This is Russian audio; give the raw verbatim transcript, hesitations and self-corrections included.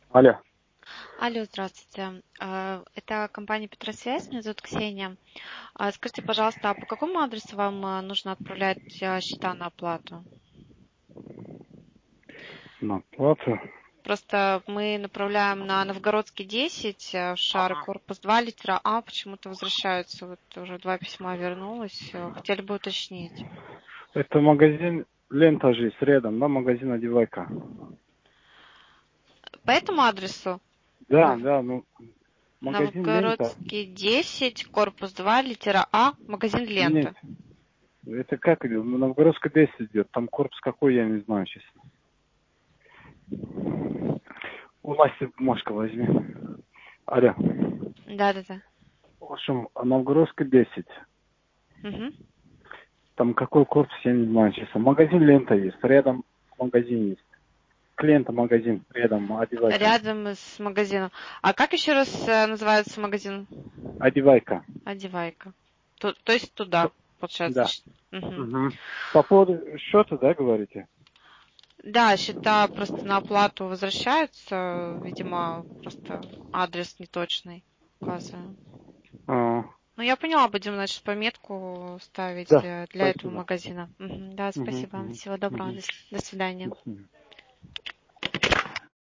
Алло. Алло, здравствуйте. А, Это компания Петросвязь, меня зовут Ксения. А, Скажите, пожалуйста, а по какому адресу вам а, нужно отправлять а, счета на оплату? На плату. Просто мы направляем на Новгородский десять, а, в шар, Ага. корпус два, литера А, почему-то возвращаются. Вот уже два письма вернулось. а, Хотели бы уточнить. Это магазин Лента же рядом, да, магазин Одевайка. По этому адресу? Да, Нов- да, ну, магазин Лента. Новгородский десять, корпус два, литера А, магазин Нет, Лента. это как идет? Ну, Новгородская десять идет. Там корпус какой, я не знаю, честно. У Насти бумажка возьми. Алло. Да-да-да. В общем, Новгородская десять. Мгм. Там какой корпус, я не знаю, честно. Магазин Лента есть, рядом магазин есть. Клиента магазин рядом Одевайка. Рядом с магазином. А как еще раз э, называется магазин? Одевайка. Одевайка. То, то есть туда, получается. Да. ш- Мгм. Угу. По поводу счета, да, говорите? Да, счета просто на оплату возвращаются. Видимо, просто адрес неточный указываю. А, Ну, я поняла, будем, значит, пометку ставить да, для, для этого спасибо. магазина. Мгм. Да, Мгм, спасибо. мгм, Всего доброго. мгм. До, с- до свидания. До свидания.